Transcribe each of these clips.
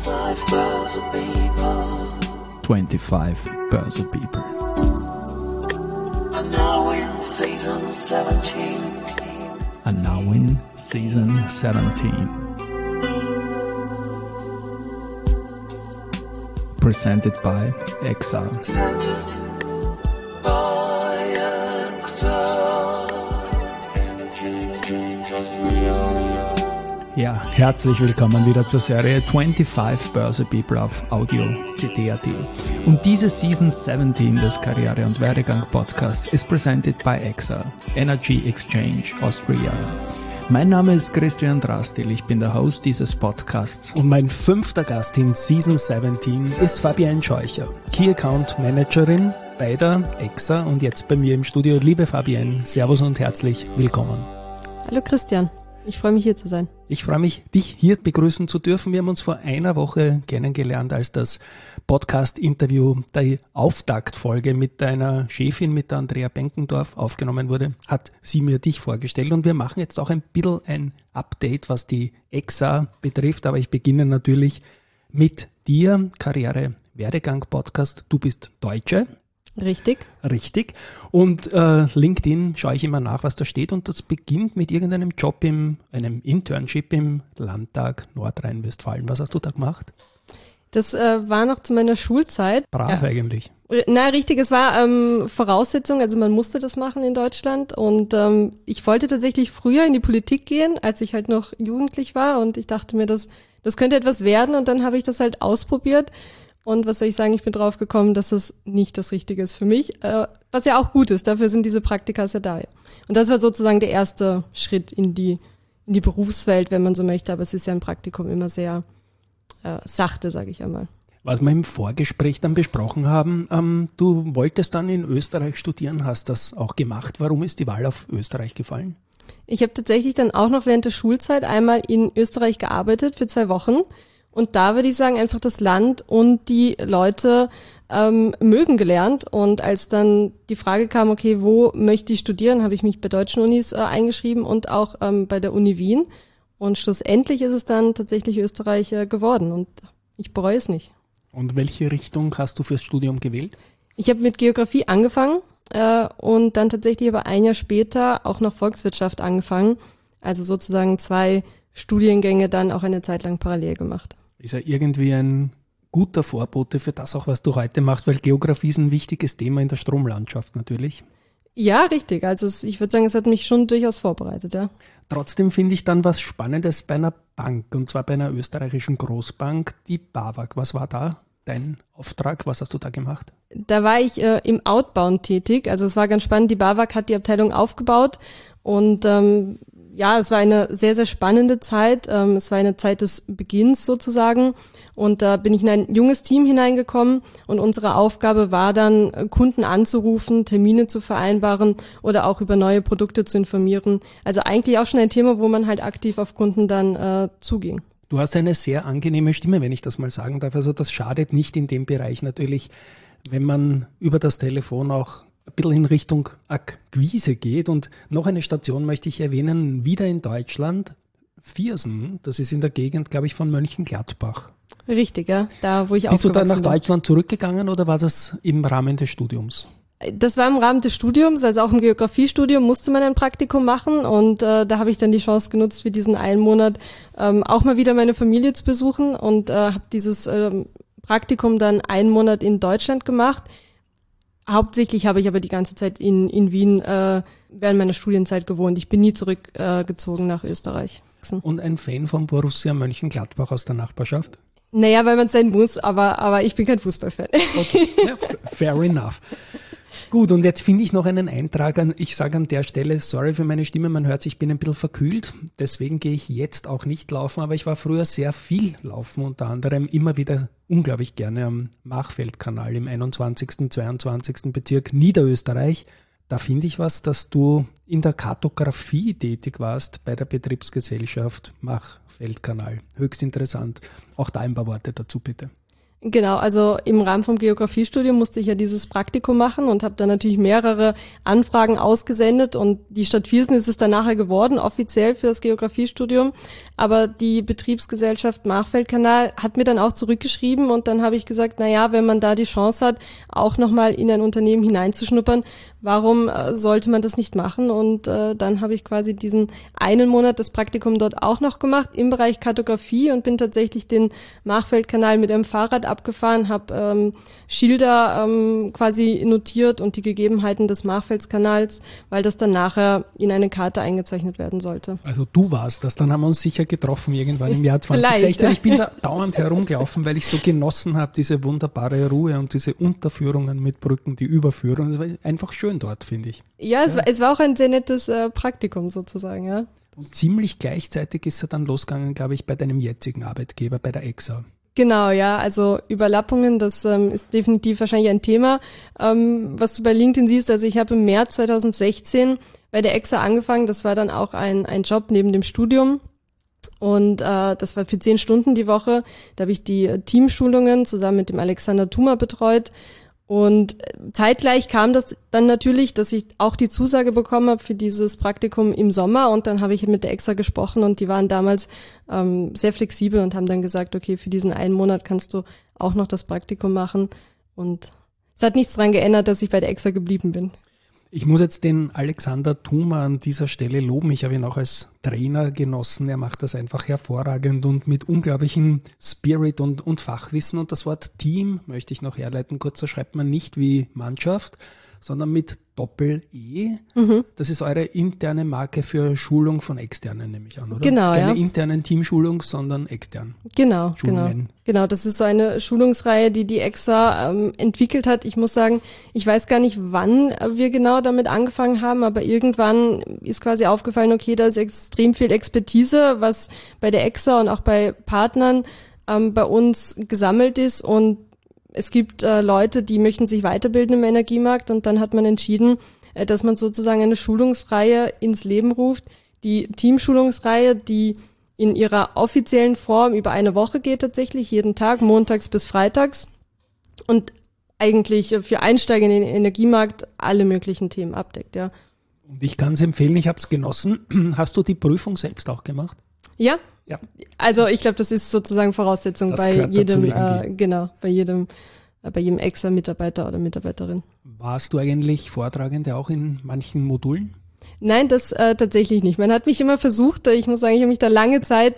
25 Börse People. And now in season 17. And now in season 17. Presented by EXA. Ja, herzlich willkommen wieder zur Serie 25 Börse People auf Audio CD.at. Und diese Season 17 des Karriere- und Werdegang-Podcasts ist presented by EXA, Energy Exchange Austria. Mein Name ist Christian Drastil, ich bin der Host dieses Podcasts. Und mein 5. Gast in Season 17 ist Fabienne Scheucher, Key Account Managerin bei der EXA und jetzt bei mir im Studio. Liebe Fabienne, Servus und herzlich willkommen. Hallo Christian, ich freue mich hier zu sein. Ich freue mich, dich hier begrüßen zu dürfen. Wir haben uns vor einer Woche kennengelernt, als das Podcast-Interview, die Auftaktfolge mit deiner Chefin, mit der Andrea Benkendorf aufgenommen wurde, hat sie mir dich vorgestellt. Und wir machen jetzt auch ein bisschen ein Update, was die EXA betrifft. Aber ich beginne natürlich mit dir, Karriere-Werdegang-Podcast. Du bist Deutsche. Richtig. Und LinkedIn schaue ich immer nach, was da steht. Und das beginnt mit irgendeinem Job einem Internship im Landtag Nordrhein-Westfalen. Was hast du da gemacht? Das war noch zu meiner Schulzeit. Brav ja. Eigentlich. Na, richtig, es war Voraussetzung, also man musste das machen in Deutschland. Und ich wollte tatsächlich früher in die Politik gehen, als ich halt noch jugendlich war. Und ich dachte mir, das könnte etwas werden. Und dann habe ich das halt ausprobiert. Und was soll ich sagen, ich bin drauf gekommen, dass das nicht das Richtige ist für mich, was ja auch gut ist, dafür sind diese Praktikas ja da. Und das war sozusagen der erste Schritt in die Berufswelt, wenn man so möchte, aber es ist ja ein Praktikum immer sehr sachte, sage ich einmal. Was wir im Vorgespräch dann besprochen haben, du wolltest dann in Österreich studieren, hast das auch gemacht. Warum ist die Wahl auf Österreich gefallen? Ich habe tatsächlich dann auch noch während der Schulzeit einmal in Österreich gearbeitet für 2 Wochen. Und da würde ich sagen, einfach das Land und die Leute mögen gelernt. Und als dann die Frage kam, okay, wo möchte ich studieren, habe ich mich bei deutschen Unis eingeschrieben und auch bei der Uni Wien. Und schlussendlich ist es dann tatsächlich Österreich geworden und ich bereue es nicht. Und welche Richtung hast du fürs Studium gewählt? Ich habe mit Geografie angefangen und dann tatsächlich aber ein Jahr später auch noch Volkswirtschaft angefangen. Also sozusagen 2 Studiengänge dann auch eine Zeit lang parallel gemacht. Ist ja irgendwie ein guter Vorbote für das auch, was du heute machst, weil Geografie ist ein wichtiges Thema in der Stromlandschaft natürlich. Ja, richtig. Also ich würde sagen, es hat mich schon durchaus vorbereitet, ja. Trotzdem finde ich dann was Spannendes bei einer Bank, und zwar bei einer österreichischen Großbank, die BAWAG. Was war da dein Auftrag? Was hast du da gemacht? Da war ich im Outbound tätig. Also es war ganz spannend. Die BAWAG hat die Abteilung aufgebaut und ja, es war eine sehr, sehr spannende Zeit. Es war eine Zeit des Beginns sozusagen. Und da bin ich in ein junges Team hineingekommen und unsere Aufgabe war dann, Kunden anzurufen, Termine zu vereinbaren oder auch über neue Produkte zu informieren. Also eigentlich auch schon ein Thema, wo man halt aktiv auf Kunden dann zuging. Du hast eine sehr angenehme Stimme, wenn ich das mal sagen darf. Also das schadet nicht in dem Bereich natürlich, wenn man über das Telefon auch ein bisschen in Richtung Akquise geht. Und noch eine Station möchte ich erwähnen, wieder in Deutschland, Viersen, das ist in der Gegend, glaube ich, von Mönchengladbach. Richtig, ja, da wo ich Bist du dann nach bin. Deutschland zurückgegangen oder war das im Rahmen des Studiums? Das war im Rahmen des Studiums, also auch im Geografiestudium musste man ein Praktikum machen und da habe ich dann die Chance genutzt, für diesen 1 Monat auch mal wieder meine Familie zu besuchen und habe dieses Praktikum dann 1 Monat in Deutschland gemacht. Hauptsächlich habe ich aber die ganze Zeit in Wien während meiner Studienzeit gewohnt. Ich bin nie zurückgezogen nach Österreich. Und ein Fan von Borussia Mönchengladbach aus der Nachbarschaft? Naja, weil man es sein muss, aber ich bin kein Fußballfan. Okay, ja, fair enough. Gut, und jetzt finde ich noch einen Eintrag ich sage an der Stelle, sorry für meine Stimme, man hört, ich bin ein bisschen verkühlt, deswegen gehe ich jetzt auch nicht laufen, aber ich war früher sehr viel laufen, unter anderem immer wieder unglaublich gerne am Machfeldkanal im 21., 22. Bezirk Niederösterreich. Da finde ich was, dass du in der Kartografie tätig warst bei der Betriebsgesellschaft Machfeldkanal. Höchst interessant. Auch da ein paar Worte dazu bitte. Genau, also im Rahmen vom Geografiestudium musste ich ja dieses Praktikum machen und habe dann natürlich mehrere Anfragen ausgesendet und die Stadt Viersen ist es dann nachher geworden, offiziell für das Geografiestudium. Aber die Betriebsgesellschaft Machfeldkanal hat mir dann auch zurückgeschrieben und dann habe ich gesagt, wenn man da die Chance hat, auch nochmal in ein Unternehmen hineinzuschnuppern, warum sollte man das nicht machen? Und dann habe ich quasi diesen einen Monat das Praktikum dort auch noch gemacht im Bereich Kartografie und bin tatsächlich den Machfeldkanal mit dem Fahrrad abgefahren, habe Schilder quasi notiert und die Gegebenheiten des Machfeldskanals, weil das dann nachher in eine Karte eingezeichnet werden sollte. Also du warst das, dann haben wir uns sicher getroffen irgendwann im Jahr 2016. Ich bin da dauernd herumgelaufen, weil ich so genossen habe, diese wunderbare Ruhe und diese Unterführungen mit Brücken, die Überführung. Es war einfach schön dort, finde ich. Ja, es war auch ein sehr nettes Praktikum sozusagen, ja. Und ziemlich gleichzeitig ist er dann losgegangen, glaube ich, bei deinem jetzigen Arbeitgeber, bei der EXA. Genau, ja, also Überlappungen, das ist definitiv wahrscheinlich ein Thema, was du bei LinkedIn siehst. Also ich habe im März 2016 bei der EXA angefangen, das war dann auch ein Job neben dem Studium und das war für 10 Stunden die Woche. Da habe ich die Teamschulungen zusammen mit dem Alexander Thuma betreut. Und zeitgleich kam das dann natürlich, dass ich auch die Zusage bekommen habe für dieses Praktikum im Sommer und dann habe ich mit der EXA gesprochen und die waren damals sehr flexibel und haben dann gesagt, okay, für diesen einen Monat kannst du auch noch das Praktikum machen und es hat nichts daran geändert, dass ich bei der EXA geblieben bin. Ich muss jetzt den Alexander Thuma an dieser Stelle loben. Ich habe ihn auch als Trainer genossen. Er macht das einfach hervorragend und mit unglaublichem Spirit und Fachwissen. Und das Wort Team möchte ich noch herleiten. Kurz, da schreibt man nicht wie Mannschaft, sondern mit Doppel-E. Das ist eure interne Marke für Schulung von Externen, nehme ich an, oder? Genau, Keine internen Teamschulung, sondern extern. Genau. Genau, das ist so eine Schulungsreihe, die EXA entwickelt hat. Ich muss sagen, ich weiß gar nicht, wann wir genau damit angefangen haben, aber irgendwann ist quasi aufgefallen, okay, da ist extrem viel Expertise, was bei der EXA und auch bei Partnern bei uns gesammelt ist und es gibt Leute, die möchten sich weiterbilden im Energiemarkt und dann hat man entschieden, dass man sozusagen eine Schulungsreihe ins Leben ruft. Die Teamschulungsreihe, die in ihrer offiziellen Form über eine Woche geht tatsächlich, jeden Tag, montags bis freitags und eigentlich für Einsteiger in den Energiemarkt alle möglichen Themen abdeckt, ja. Und ich kann es empfehlen, ich habe es genossen. Hast du die Prüfung selbst auch gemacht? Ja. Ja. Also ich glaube, das ist sozusagen Voraussetzung das bei jedem, bei jedem EXA-Mitarbeiter oder Mitarbeiterin. Warst du eigentlich Vortragende auch in manchen Modulen? Nein, das tatsächlich nicht. Man hat mich immer versucht, ich muss sagen, ich habe mich da lange Zeit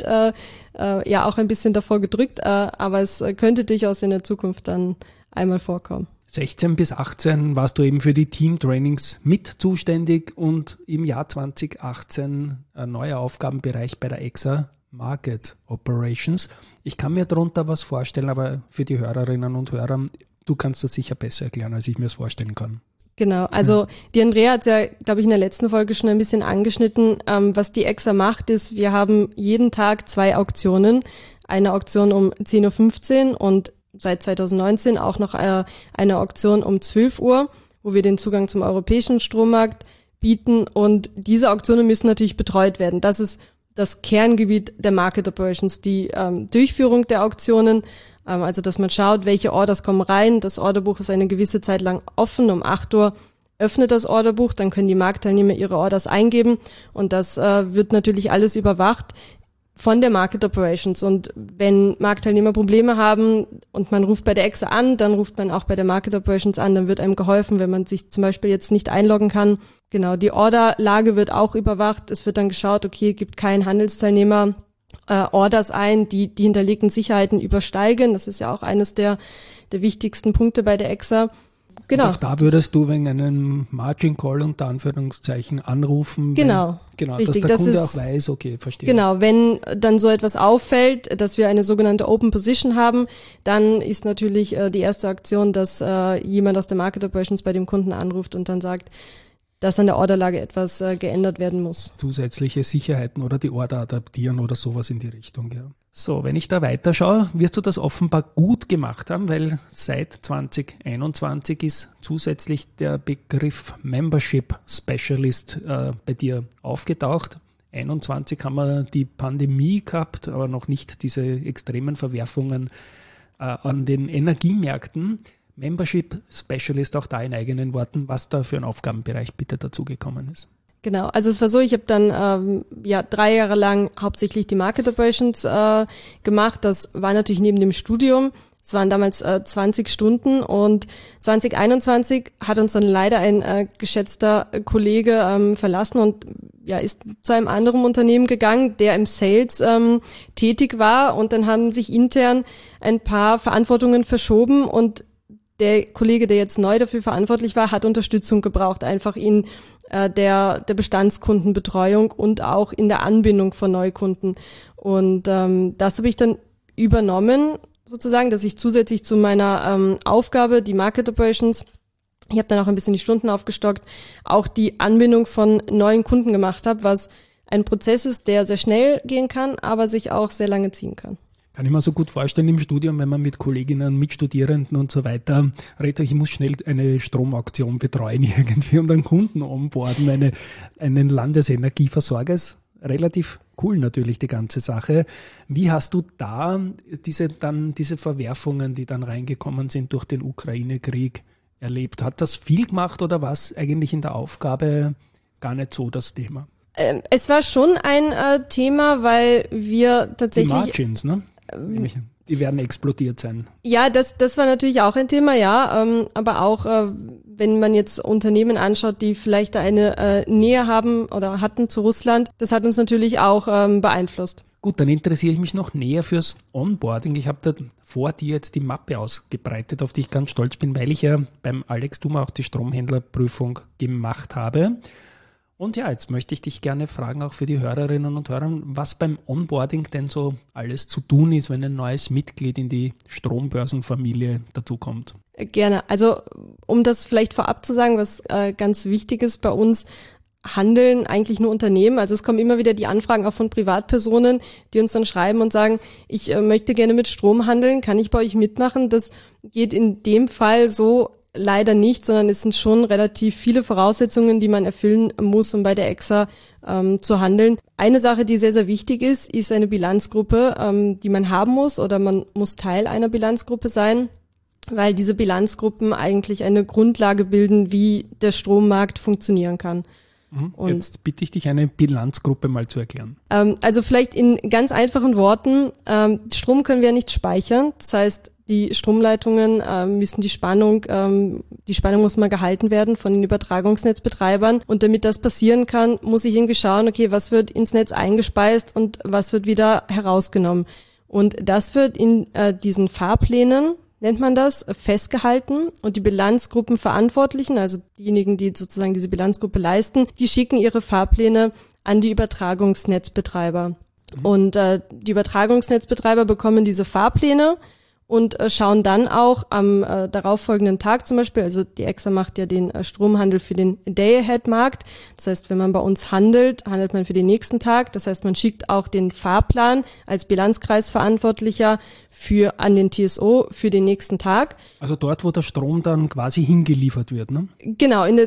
auch ein bisschen davor gedrückt, aber es könnte durchaus in der Zukunft dann einmal vorkommen. 16 bis 18 warst du eben für die Teamtrainings mit zuständig und im Jahr 2018 ein neuer Aufgabenbereich bei der EXA, Market Operations. Ich kann mir darunter was vorstellen, aber für die Hörerinnen und Hörer, du kannst das sicher besser erklären, als ich mir es vorstellen kann. Genau, also die Andrea hat ja, glaube ich, in der letzten Folge schon ein bisschen angeschnitten. Was die EXA macht, ist, wir haben jeden Tag 2 Auktionen. Eine Auktion um 10.15 Uhr und seit 2019 auch noch eine Auktion um 12 Uhr, wo wir den Zugang zum europäischen Strommarkt bieten. Und diese Auktionen müssen natürlich betreut werden. Das ist das Kerngebiet der Market Operations, die Durchführung der Auktionen, also dass man schaut, welche Orders kommen rein. Das Orderbuch ist eine gewisse Zeit lang offen. Um 8 Uhr öffnet das Orderbuch, dann können die Marktteilnehmer ihre Orders eingeben und das wird natürlich alles überwacht von der Market Operations. Und wenn Marktteilnehmer Probleme haben und man ruft bei der EXA an, dann ruft man auch bei der Market Operations an, dann wird einem geholfen, wenn man sich zum Beispiel jetzt nicht einloggen kann. Genau, die Orderlage wird auch überwacht. Es wird dann geschaut, okay, gibt kein Handelsteilnehmer Orders ein, die hinterlegten Sicherheiten übersteigen. Das ist ja auch eines der wichtigsten Punkte bei der EXA. Genau. Und auch da würdest du wegen einem Margin Call unter Anführungszeichen anrufen. Genau. Richtig, dass der Kunde auch weiß, okay, verstehe. Genau, wenn dann so etwas auffällt, dass wir eine sogenannte Open Position haben, dann ist natürlich die erste Aktion, dass jemand aus der Market Operations bei dem Kunden anruft und dann sagt, dass an der Orderlage etwas geändert werden muss. Zusätzliche Sicherheiten oder die Order adaptieren oder sowas in die Richtung, ja. So, wenn ich da weiterschaue, wirst du das offenbar gut gemacht haben, weil seit 2021 ist zusätzlich der Begriff Membership Specialist bei dir aufgetaucht. 21 haben wir die Pandemie gehabt, aber noch nicht diese extremen Verwerfungen an den Energiemärkten. Membership Specialist, auch da in eigenen Worten, was da für ein Aufgabenbereich bitte dazugekommen ist. Genau, also es war so, ich habe dann 3 Jahre lang hauptsächlich die Market Operations gemacht. Das war natürlich neben dem Studium. Es waren damals 20 Stunden und 2021 hat uns dann leider ein geschätzter Kollege verlassen und ist zu einem anderen Unternehmen gegangen, der im Sales tätig war, und dann haben sich intern ein paar Verantwortungen verschoben und der Kollege, der jetzt neu dafür verantwortlich war, hat Unterstützung gebraucht, einfach in der Bestandskundenbetreuung und auch in der Anbindung von Neukunden. Und das habe ich dann übernommen, sozusagen, dass ich zusätzlich zu meiner Aufgabe, die Market Operations, ich habe dann auch ein bisschen die Stunden aufgestockt, auch die Anbindung von neuen Kunden gemacht habe, was ein Prozess ist, der sehr schnell gehen kann, aber sich auch sehr lange ziehen kann. Kann ich mir so gut vorstellen im Studium, wenn man mit Kolleginnen, Mitstudierenden und so weiter redet, ich muss schnell eine Stromauktion betreuen irgendwie und einen Kunden onboarden, einen Landesenergieversorger. Ist relativ cool natürlich die ganze Sache. Wie hast du da diese Verwerfungen, die dann reingekommen sind durch den Ukraine-Krieg, erlebt? Hat das viel gemacht oder war es eigentlich in der Aufgabe gar nicht so das Thema? Es war schon ein Thema, weil wir tatsächlich... Die Margins, ne? Die werden explodiert sein. Ja, das war natürlich auch ein Thema, ja. Aber auch, wenn man jetzt Unternehmen anschaut, die vielleicht da eine Nähe haben oder hatten zu Russland, das hat uns natürlich auch beeinflusst. Gut, dann interessiere ich mich noch näher fürs Onboarding. Ich habe da vor dir jetzt die Mappe ausgebreitet, auf die ich ganz stolz bin, weil ich ja beim Alex Dummer auch die Stromhändlerprüfung gemacht habe. Und ja, jetzt möchte ich dich gerne fragen, auch für die Hörerinnen und Hörer, was beim Onboarding denn so alles zu tun ist, wenn ein neues Mitglied in die Strombörsenfamilie dazukommt. Gerne. Also um das vielleicht vorab zu sagen, was ganz wichtig ist bei uns, handeln eigentlich nur Unternehmen. Also es kommen immer wieder die Anfragen auch von Privatpersonen, die uns dann schreiben und sagen, ich möchte gerne mit Strom handeln, kann ich bei euch mitmachen? Das geht in dem Fall so leider nicht, sondern es sind schon relativ viele Voraussetzungen, die man erfüllen muss, um bei der EXA zu handeln. Eine Sache, die sehr, sehr wichtig ist eine Bilanzgruppe, die man haben muss, oder man muss Teil einer Bilanzgruppe sein, weil diese Bilanzgruppen eigentlich eine Grundlage bilden, wie der Strommarkt funktionieren kann. Und jetzt bitte ich dich, eine Bilanzgruppe mal zu erklären. Also vielleicht in ganz einfachen Worten, Strom können wir nicht speichern, das heißt, die Stromleitungen müssen die Spannung muss mal gehalten werden von den Übertragungsnetzbetreibern. Und damit das passieren kann, muss ich irgendwie schauen, okay, was wird ins Netz eingespeist und was wird wieder herausgenommen. Und das wird in diesen Fahrplänen, nennt man das, festgehalten. Und die Bilanzgruppenverantwortlichen, also diejenigen, die sozusagen diese Bilanzgruppe leisten, die schicken ihre Fahrpläne an die Übertragungsnetzbetreiber. Und die Übertragungsnetzbetreiber bekommen diese Fahrpläne und schauen dann auch am darauffolgenden Tag zum Beispiel, also die EXA macht ja den Stromhandel für den Day-Ahead-Markt. Das heißt, wenn man bei uns handelt, handelt man für den nächsten Tag. Das heißt, man schickt auch den Fahrplan als Bilanzkreisverantwortlicher an den TSO für den nächsten Tag. Also dort, wo der Strom dann quasi hingeliefert wird, ne? Genau, in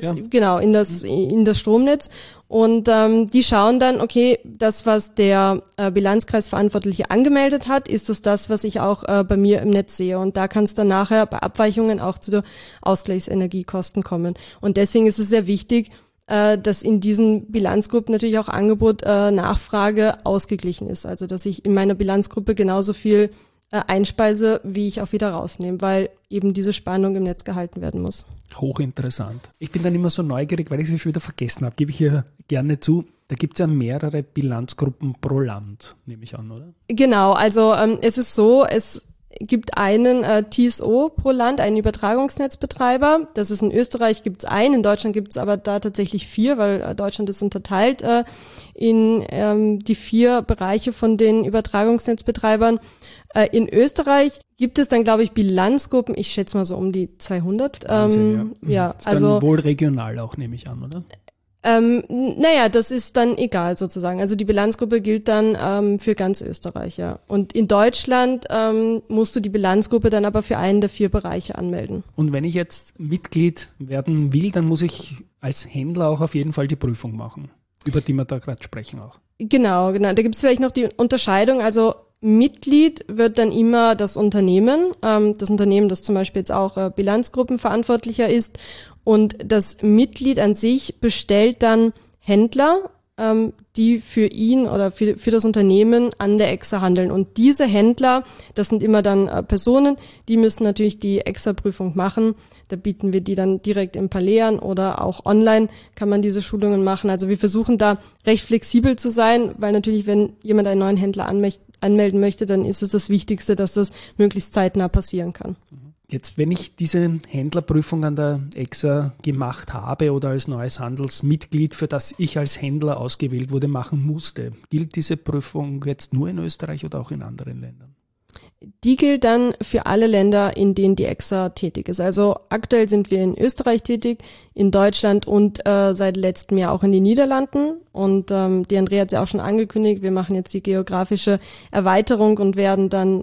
das Stromnetz. Und die schauen dann, okay, das, was der Bilanzkreisverantwortliche angemeldet hat, ist das, was ich auch bei mir im Netz sehe. Und da kann es dann nachher bei Abweichungen auch zu Ausgleichsenergiekosten kommen. Und deswegen ist es sehr wichtig, dass in diesen Bilanzgruppen natürlich auch Angebot, Nachfrage ausgeglichen ist. Also dass ich in meiner Bilanzgruppe genauso viel einspeise, wie ich auch wieder rausnehme, weil eben diese Spannung im Netz gehalten werden muss. Hochinteressant. Ich bin dann immer so neugierig, weil ich es schon wieder vergessen habe, gebe ich hier gerne zu. Da gibt es ja mehrere Bilanzgruppen pro Land, nehme ich an, oder? Genau, also es ist so, es gibt einen TSO pro Land, einen Übertragungsnetzbetreiber. Das ist in Österreich gibt's einen, in Deutschland gibt's aber da tatsächlich 4, weil Deutschland ist unterteilt in die 4 Bereiche von den Übertragungsnetzbetreibern. In Österreich gibt es dann, glaube ich, Bilanzgruppen, ich schätze mal so um die 200. Wahnsinn, ja, ist also dann wohl regional auch, nehme ich an, oder? Das ist dann egal sozusagen. Also die Bilanzgruppe gilt dann für ganz Österreich, ja. Und in Deutschland musst du die Bilanzgruppe dann aber für einen der 4 Bereiche anmelden. Und wenn ich jetzt Mitglied werden will, dann muss ich als Händler auch auf jeden Fall die Prüfung machen, über die wir da gerade sprechen auch. Genau. Da gibt es vielleicht noch die Unterscheidung. Also Mitglied wird dann immer das Unternehmen, das zum Beispiel jetzt auch Bilanzgruppenverantwortlicher ist. Und das Mitglied an sich bestellt dann Händler, die für ihn oder für das Unternehmen an der EXA handeln. Und diese Händler, das sind immer dann Personen, die müssen natürlich die EXA-Prüfung machen. Da bieten wir die dann direkt im Palais an oder auch online kann man diese Schulungen machen. Also wir versuchen da recht flexibel zu sein, weil natürlich, wenn jemand einen neuen Händler anmelden möchte, dann ist es das Wichtigste, dass das möglichst zeitnah passieren kann. Jetzt, wenn ich diese Händlerprüfung an der EXA gemacht habe oder als neues Handelsmitglied, für das ich als Händler ausgewählt wurde, machen musste, gilt diese Prüfung jetzt nur in Österreich oder auch in anderen Ländern? Die gilt dann für alle Länder, in denen die EXA tätig ist. Also aktuell sind wir in Österreich tätig, in Deutschland und seit letztem Jahr auch in den Niederlanden. Und die Andrea hat es ja auch schon angekündigt, wir machen jetzt die geografische Erweiterung und werden dann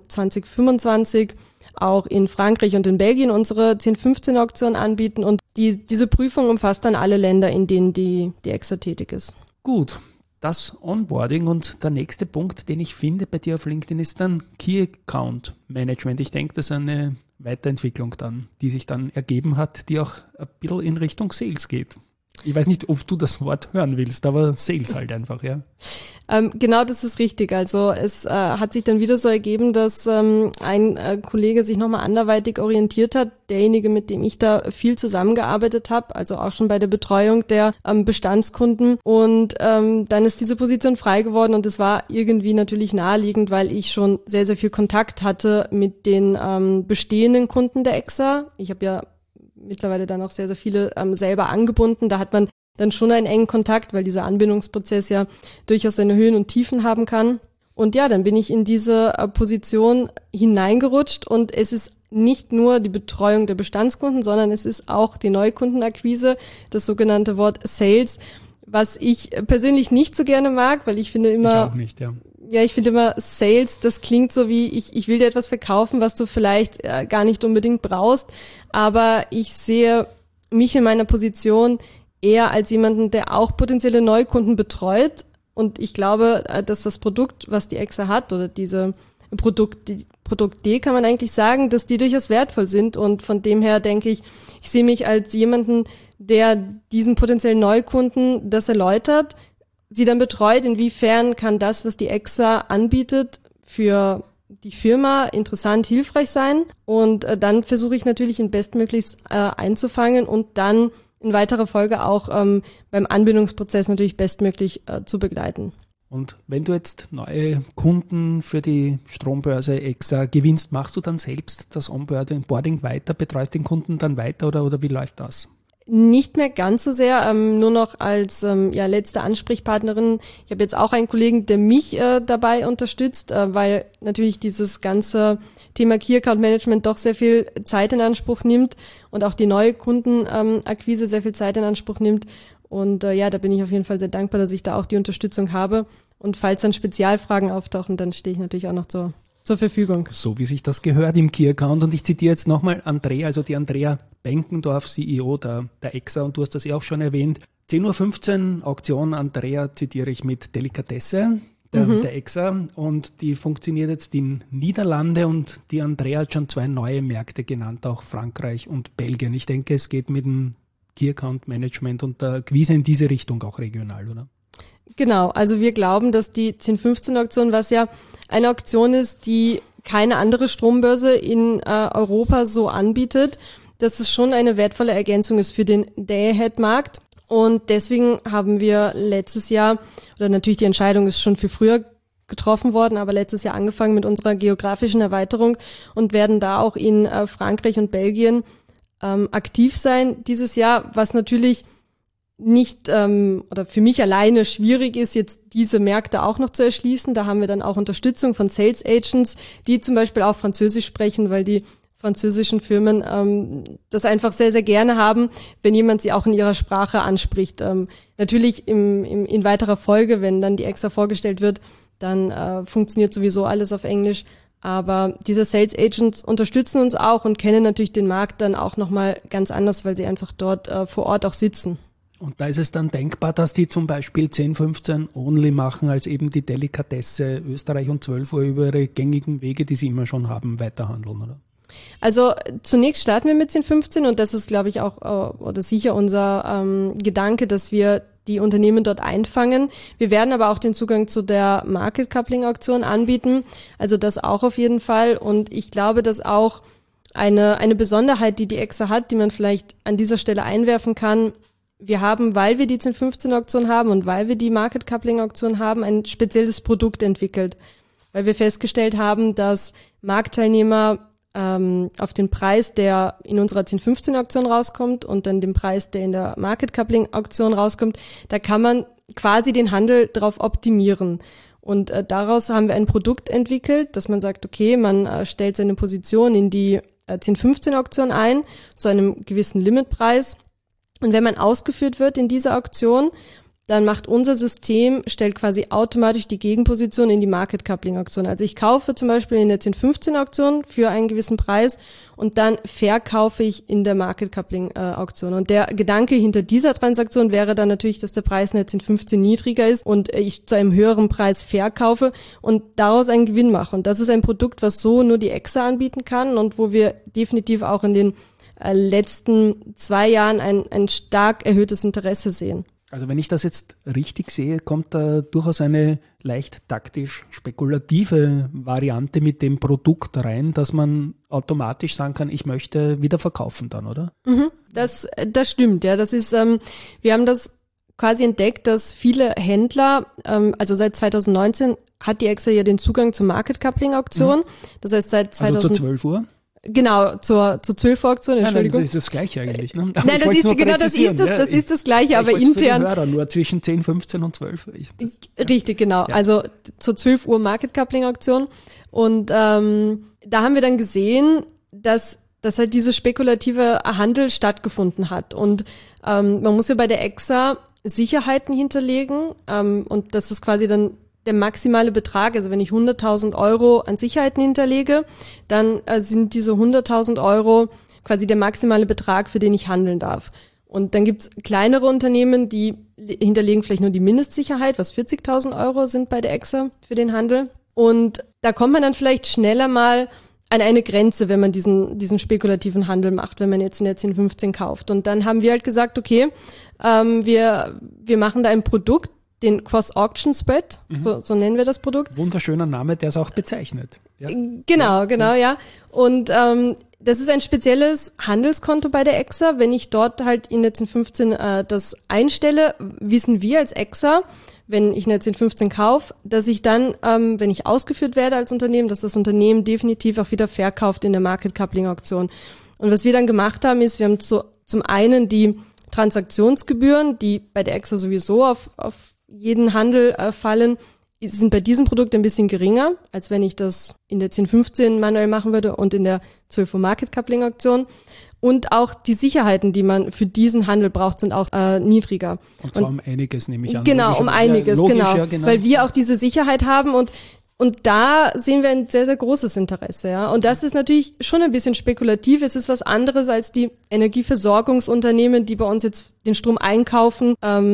2025 auch in Frankreich und in Belgien unsere 10-15-Auktion anbieten. Und diese Prüfung umfasst dann alle Länder, in denen die EXA tätig ist. Gut, das Onboarding und der nächste Punkt, den ich finde bei dir auf LinkedIn, ist dann Key Account Management. Ich denke, das ist eine Weiterentwicklung dann, die sich dann ergeben hat, die auch ein bisschen in Richtung Sales geht. Ich weiß nicht, ob du das Wort hören willst, aber Sales halt einfach, ja. Genau, das ist richtig. Also es hat sich dann wieder so ergeben, dass ein Kollege sich nochmal anderweitig orientiert hat, derjenige, mit dem ich da viel zusammengearbeitet habe, also auch schon bei der Betreuung der Bestandskunden. Und dann ist diese Position frei geworden und es war irgendwie natürlich naheliegend, weil ich schon sehr, sehr viel Kontakt hatte mit den bestehenden Kunden der EXA. Ich habe ja mittlerweile dann auch sehr, sehr viele selber angebunden. Da hat man dann schon einen engen Kontakt, weil dieser Anbindungsprozess ja durchaus seine Höhen und Tiefen haben kann. Und ja, dann bin ich in diese Position hineingerutscht und es ist nicht nur die Betreuung der Bestandskunden, sondern es ist auch die Neukundenakquise, das sogenannte Wort Sales, was ich persönlich nicht so gerne mag, weil ich finde immer... Ich auch nicht, ja. Ja, ich finde immer Sales, das klingt so wie, ich will dir etwas verkaufen, was du vielleicht gar nicht unbedingt brauchst, aber ich sehe mich in meiner Position eher als jemanden, der auch potenzielle Neukunden betreut und ich glaube, dass das Produkt, was die EXA hat oder diese Produkt-D kann man eigentlich sagen, dass die durchaus wertvoll sind und von dem her denke ich sehe mich als jemanden, der diesen potenziellen Neukunden das erläutert, sie dann betreut, inwiefern kann das, was die EXA anbietet, für die Firma interessant, hilfreich sein. Und dann versuche ich natürlich ihn bestmöglichst einzufangen und dann in weiterer Folge auch beim Anbindungsprozess natürlich bestmöglich zu begleiten. Und wenn du jetzt neue Kunden für die Strombörse EXA gewinnst, machst du dann selbst das Onboarding weiter, betreust den Kunden dann weiter oder wie läuft das? Nicht mehr ganz so sehr, nur noch als letzte Ansprechpartnerin. Ich habe jetzt auch einen Kollegen, der mich dabei unterstützt, weil natürlich dieses ganze Thema Key Account Management doch sehr viel Zeit in Anspruch nimmt und auch die neue Kundenakquise sehr viel Zeit in Anspruch nimmt. Und da bin ich auf jeden Fall sehr dankbar, dass ich da auch die Unterstützung habe. Und falls dann Spezialfragen auftauchen, dann stehe ich natürlich auch noch zur Verfügung. So wie sich das gehört im Key-Account. Und ich zitiere jetzt nochmal Andrea, also die Andrea Benkendorf, CEO der EXA, und du hast das ja auch schon erwähnt. 10.15 Uhr Auktion, Andrea zitiere ich mit Delikatesse der EXA, und die funktioniert jetzt in Niederlande, und die Andrea hat schon 2 neue Märkte genannt, auch Frankreich und Belgien. Ich denke, es geht mit dem Key-Account-Management und der Akquise in diese Richtung auch regional, oder? Genau, also wir glauben, dass die 10-15-Auktion, was ja eine Auktion ist, die keine andere Strombörse in Europa so anbietet, dass es schon eine wertvolle Ergänzung ist für den Day-Ahead-Markt. Und deswegen haben wir letztes Jahr, oder natürlich die Entscheidung ist schon für früher getroffen worden, aber letztes Jahr angefangen mit unserer geografischen Erweiterung und werden da auch in Frankreich und Belgien aktiv sein dieses Jahr, was natürlich nicht oder für mich alleine schwierig ist, jetzt diese Märkte auch noch zu erschließen. Da haben wir dann auch Unterstützung von Sales Agents, die zum Beispiel auch Französisch sprechen, weil die französischen Firmen das einfach sehr, sehr gerne haben, wenn jemand sie auch in ihrer Sprache anspricht. Natürlich in weiterer Folge, wenn dann die EXA vorgestellt wird, dann funktioniert sowieso alles auf Englisch. Aber diese Sales Agents unterstützen uns auch und kennen natürlich den Markt dann auch nochmal ganz anders, weil sie einfach dort vor Ort auch sitzen. Und da ist es dann denkbar, dass die zum Beispiel 10, 15 only machen, als eben die Delikatesse Österreich und 12 Uhr über ihre gängigen Wege, die sie immer schon haben, weiterhandeln, oder? Also zunächst starten wir mit 1015 und das ist, glaube ich, auch oder sicher unser Gedanke, dass wir die Unternehmen dort einfangen. Wir werden aber auch den Zugang zu der Market Coupling Auktion anbieten, also das auch auf jeden Fall. Und ich glaube, dass auch eine Besonderheit, die EXA hat, die man vielleicht an dieser Stelle einwerfen kann, wir haben, weil wir die 1015 Auktion haben und weil wir die Market Coupling Auktion haben, ein spezielles Produkt entwickelt, weil wir festgestellt haben, dass Marktteilnehmer auf den Preis, der in unserer 1015 Auktion rauskommt und dann den Preis, der in der Market Coupling Auktion rauskommt, da kann man quasi den Handel drauf optimieren. Und daraus haben wir ein Produkt entwickelt, dass man sagt, okay, man stellt seine Position in die 1015 Auktion ein, zu einem gewissen Limitpreis. Und wenn man ausgeführt wird in dieser Auktion, dann macht unser System, stellt quasi automatisch die Gegenposition in die Market Coupling Auktion. Also ich kaufe zum Beispiel in der 1015 Auktion für einen gewissen Preis und dann verkaufe ich in der Market Coupling Auktion. Und der Gedanke hinter dieser Transaktion wäre dann natürlich, dass der Preis in der 1015 niedriger ist und ich zu einem höheren Preis verkaufe und daraus einen Gewinn mache. Und das ist ein Produkt, was so nur die EXA anbieten kann und wo wir definitiv auch in den letzten 2 Jahren ein stark erhöhtes Interesse sehen. Also wenn ich das jetzt richtig sehe, kommt da durchaus eine leicht taktisch spekulative Variante mit dem Produkt rein, dass man automatisch sagen kann, ich möchte wieder verkaufen dann, oder? Das stimmt, ja. Das ist, wir haben das quasi entdeckt, dass viele Händler, also seit 2019 hat die EXA ja den Zugang zur Market Coupling Auktion. Das heißt seit 2000 Also zur 12 Uhr? Genau, zur 12 Uhr Auktion, Entschuldigung. Nein, das ist das Gleiche eigentlich. Ne? Nein, das ist das Gleiche, aber intern. Hörer, nur zwischen 10, 15 und 12 ist das. Richtig, genau. Ja. Also zur 12 Uhr Market Coupling Auktion. Und da haben wir dann gesehen, dass halt diese spekulative Handel stattgefunden hat. Und man muss ja bei der EXA Sicherheiten hinterlegen und das ist quasi dann der maximale Betrag, also wenn ich 100.000 Euro an Sicherheiten hinterlege, dann sind diese 100.000 Euro quasi der maximale Betrag, für den ich handeln darf. Und dann gibt's kleinere Unternehmen, die hinterlegen vielleicht nur die Mindestsicherheit, was 40.000 Euro sind bei der EXA für den Handel. Und da kommt man dann vielleicht schneller mal an eine Grenze, wenn man diesen spekulativen Handel macht, wenn man jetzt in der 1015 kauft. Und dann haben wir halt gesagt, okay, wir machen da ein Produkt, den Cross-Auction-Spread, so nennen wir das Produkt. Wunderschöner Name, der es auch bezeichnet. Ja. Genau, ja. Und das ist ein spezielles Handelskonto bei der EXA. Wenn ich dort halt in der 1015 das einstelle, wissen wir als EXA, wenn ich eine 1015 kaufe, dass ich dann, wenn ich ausgeführt werde als Unternehmen, dass das Unternehmen definitiv auch wieder verkauft in der Market Coupling Auktion. Und was wir dann gemacht haben, ist, wir haben zum einen die Transaktionsgebühren, die bei der EXA sowieso auf jeden Handel fallen, sind bei diesem Produkt ein bisschen geringer, als wenn ich das in der 1015 manuell machen würde und in der 12 Uhr Market Coupling Auktion. Und auch die Sicherheiten, die man für diesen Handel braucht, sind auch niedriger. Und zwar um einiges, nehme ich an. Genau, um einiges, genau. Weil wir auch diese Sicherheit haben und da sehen wir ein sehr, sehr großes Interesse, ja. Und das ist natürlich schon ein bisschen spekulativ. Es ist was anderes als die Energieversorgungsunternehmen, die bei uns jetzt den Strom einkaufen,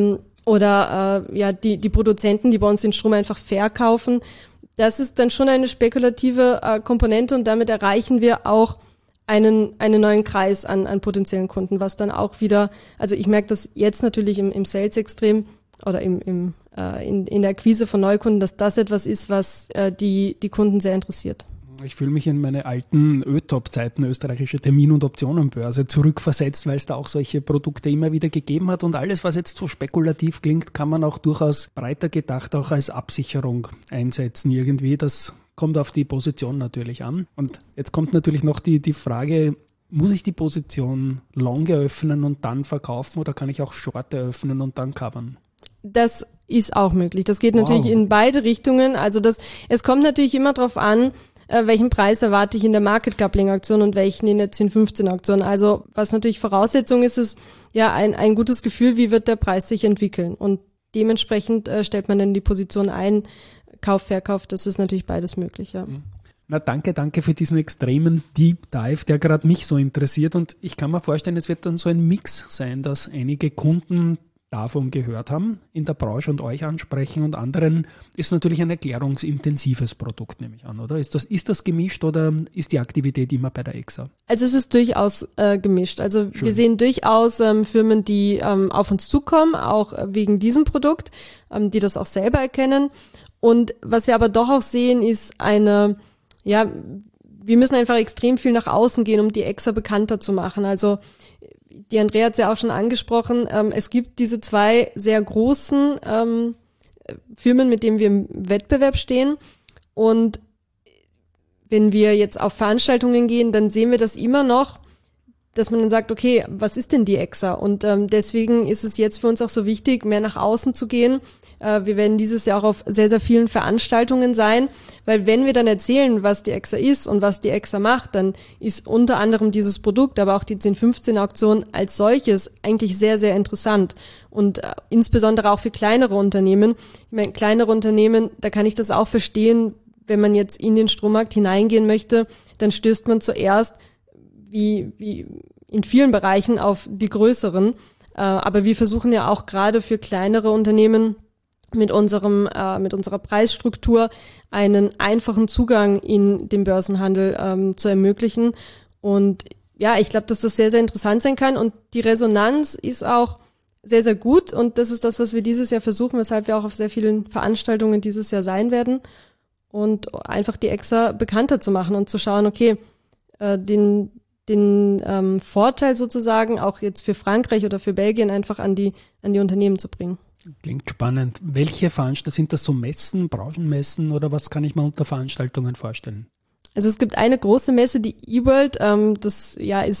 oder die Produzenten, die bei uns den Strom einfach verkaufen. Das ist dann schon eine spekulative Komponente und damit erreichen wir auch einen neuen Kreis an potenziellen Kunden, was dann auch wieder, also ich merke das jetzt natürlich im Sales extrem oder in der Akquise von Neukunden, dass das etwas ist, was die Kunden sehr interessiert. Ich fühle mich in meine alten ÖTOP-Zeiten, österreichische Termin- und Optionenbörse, zurückversetzt, weil es da auch solche Produkte immer wieder gegeben hat. Und alles, was jetzt so spekulativ klingt, kann man auch durchaus breiter gedacht auch als Absicherung einsetzen irgendwie. Das kommt auf die Position natürlich an. Und jetzt kommt natürlich noch die Frage, muss ich die Position long eröffnen und dann verkaufen oder kann ich auch short eröffnen und dann covern? Das ist auch möglich. Das geht natürlich in beide Richtungen. Also es kommt natürlich immer darauf an, welchen Preis erwarte ich in der Market Coupling Auktion und welchen in der 1015 Auktion. Also was natürlich Voraussetzung ist ja ein gutes Gefühl, wie wird der Preis sich entwickeln. Und dementsprechend stellt man dann die Position ein, Kauf, Verkauf, das ist natürlich beides möglich, ja. Na danke für diesen extremen Deep Dive, der gerade mich so interessiert. Und ich kann mir vorstellen, es wird dann so ein Mix sein, dass einige Kunden davon gehört haben in der Branche und euch ansprechen und anderen, ist natürlich ein erklärungsintensives Produkt, nehme ich an, oder? Ist das gemischt oder ist die Aktivität immer bei der EXA? Also es ist durchaus gemischt. Also Schön. wir sehen durchaus Firmen, die auf uns zukommen, auch wegen diesem Produkt, die das auch selber erkennen. Und was wir aber doch auch sehen, ist wir müssen einfach extrem viel nach außen gehen, um die EXA bekannter zu machen. Also die Andrea hat es ja auch schon angesprochen, es gibt diese 2 sehr großen Firmen, mit denen wir im Wettbewerb stehen. Und wenn wir jetzt auf Veranstaltungen gehen, dann sehen wir das immer noch, dass man dann sagt, okay, was ist denn die EXA? Und deswegen ist es jetzt für uns auch so wichtig, mehr nach außen zu gehen. Wir werden dieses Jahr auch auf sehr, sehr vielen Veranstaltungen sein, weil wenn wir dann erzählen, was die EXA ist und was die EXA macht, dann ist unter anderem dieses Produkt, aber auch die 1015-Auktion als solches eigentlich sehr, sehr interessant und insbesondere auch für kleinere Unternehmen. Ich meine, kleinere Unternehmen, da kann ich das auch verstehen, wenn man jetzt in den Strommarkt hineingehen möchte, dann stößt man zuerst wie in vielen Bereichen auf die größeren. Aber wir versuchen ja auch gerade für kleinere Unternehmen mit unserer Preisstruktur einen einfachen Zugang in den Börsenhandel zu ermöglichen. Und ja, ich glaube, dass das sehr, sehr interessant sein kann. Und die Resonanz ist auch sehr, sehr gut. Und das ist das, was wir dieses Jahr versuchen, weshalb wir auch auf sehr vielen Veranstaltungen dieses Jahr sein werden. Und einfach die EXA bekannter zu machen und zu schauen, okay, den Vorteil sozusagen auch jetzt für Frankreich oder für Belgien einfach an die Unternehmen zu bringen. Klingt spannend. Welche Veranstaltungen, sind das so Messen, Branchenmessen oder was kann ich mir unter Veranstaltungen vorstellen? Also es gibt eine große Messe, die eWorld, das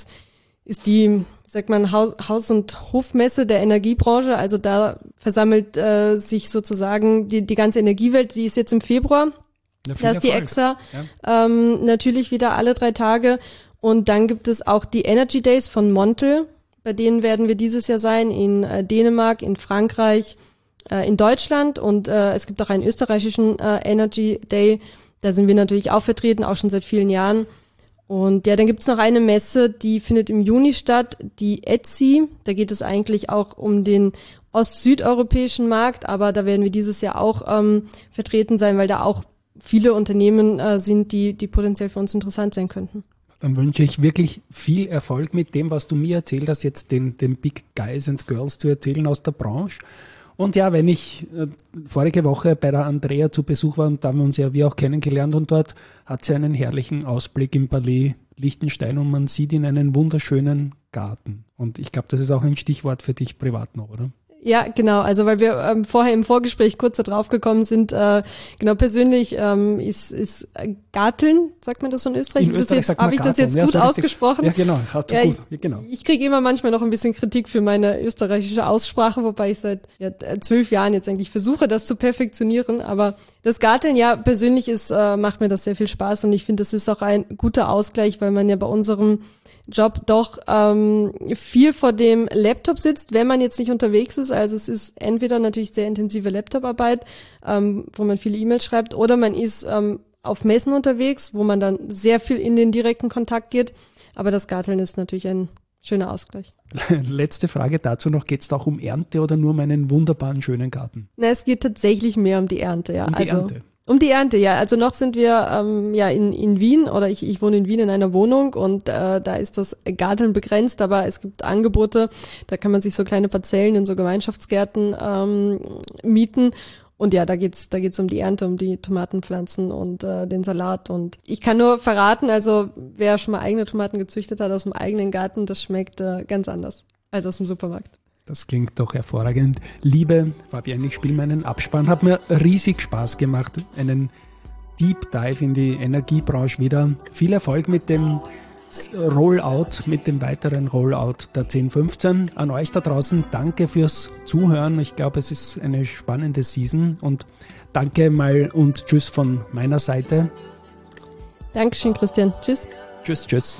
ist die, sagt man, Haus- und Hofmesse der Energiebranche. Also da versammelt sich sozusagen die ganze Energiewelt, die ist jetzt im Februar. Ja, da ist die Erfolg. EXA Ja. natürlich wieder alle 3 Tage. Und dann gibt es auch die Energy Days von Montel. Bei denen werden wir dieses Jahr sein, in Dänemark, in Frankreich, in Deutschland. Und es gibt auch einen österreichischen Energy Day. Da sind wir natürlich auch vertreten, auch schon seit vielen Jahren. Und ja, dann gibt es noch eine Messe, die findet im Juni statt, die ETSI. Da geht es eigentlich auch um den ost-südeuropäischen Markt, aber da werden wir dieses Jahr auch vertreten sein, weil da auch viele Unternehmen sind, die potenziell für uns interessant sein könnten. Dann wünsche ich wirklich viel Erfolg mit dem, was du mir erzählt hast, jetzt den Big Guys and Girls zu erzählen aus der Branche. Und ja, wenn ich vorige Woche bei der Andrea zu Besuch war, und da haben wir uns ja wie auch kennengelernt, und dort hat sie einen herrlichen Ausblick im Palais Liechtenstein und man sieht in einen wunderschönen Garten. Und ich glaube, das ist auch ein Stichwort für dich privat noch, oder? Ja, genau. Also weil wir vorher im Vorgespräch kurz da drauf gekommen sind, genau persönlich ist Garteln, sagt man das so in Österreich? In Österreich sagt man Habe ich das jetzt Garteln. gut so ausgesprochen? Ja, genau. Hast du gut. Ja, genau. Ich kriege immer manchmal noch ein bisschen Kritik für meine österreichische Aussprache, wobei ich seit 12 Jahren jetzt eigentlich versuche, das zu perfektionieren. Aber das Garteln, ja, persönlich macht mir das sehr viel Spaß und ich finde, das ist auch ein guter Ausgleich, weil man ja bei unserem Job doch viel vor dem Laptop sitzt, wenn man jetzt nicht unterwegs ist. Also es ist entweder natürlich sehr intensive Laptoparbeit, wo man viele E-Mails schreibt, oder man ist auf Messen unterwegs, wo man dann sehr viel in den direkten Kontakt geht. Aber das Garteln ist natürlich ein schöner Ausgleich. Letzte Frage dazu noch, geht es da auch um Ernte oder nur um einen wunderbaren, schönen Garten? Na, es geht tatsächlich mehr um die Ernte, ja. Um die Ernte? Um die Ernte, ja. Also noch sind wir in Wien, oder ich wohne in Wien in einer Wohnung und da ist das Garteln begrenzt, aber es gibt Angebote, da kann man sich so kleine Parzellen in so Gemeinschaftsgärten mieten. Und ja, da geht's um die Ernte, um die Tomatenpflanzen und den Salat. Und ich kann nur verraten, also wer schon mal eigene Tomaten gezüchtet hat aus dem eigenen Garten, das schmeckt ganz anders als aus dem Supermarkt. Das klingt doch hervorragend. Liebe Fabienne, ich spiele meinen Abspann. Hat mir riesig Spaß gemacht. Einen Deep Dive in die Energiebranche wieder. Viel Erfolg mit dem Rollout, mit dem weiteren Rollout der 1015. An euch da draußen, danke fürs Zuhören. Ich glaube, es ist eine spannende Season und danke mal und tschüss von meiner Seite. Dankeschön, Christian. Tschüss. Tschüss, tschüss.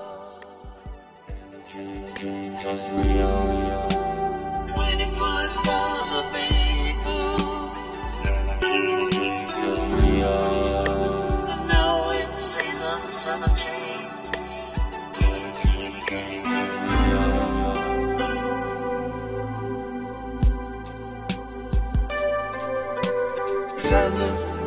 And now in season 17. Alexander.